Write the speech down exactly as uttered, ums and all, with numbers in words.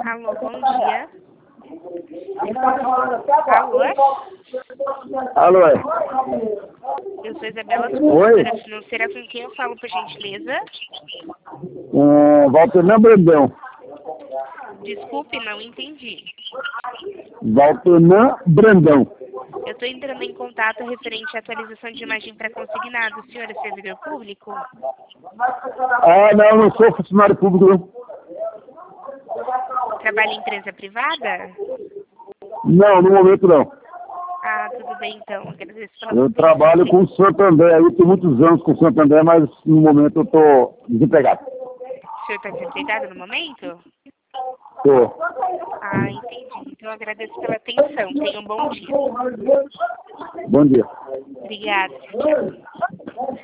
Alô, bom dia. Alô? Alô? Eu sou Isabela, Oi? consultora financeira, com quem eu falo, por gentileza? Um, Valtenã Brandão. Desculpe, não entendi. Valtenã Brandão. Eu estou entrando em contato referente à atualização de imagem para consignado. O senhor é servidor público? Ah, não, não sou funcionário público, não. Trabalha em empresa privada? Não, no momento não. Ah, tudo bem então. Agradeço pela Eu compreensão. trabalho com o Santander, aí tem muitos anos com o Santander, mas no momento eu estou desempregado. O senhor está desempregado no momento? Tô. Ah, entendi. Então, eu agradeço pela atenção. Tenha um bom dia. Bom dia. Obrigada. Tchau.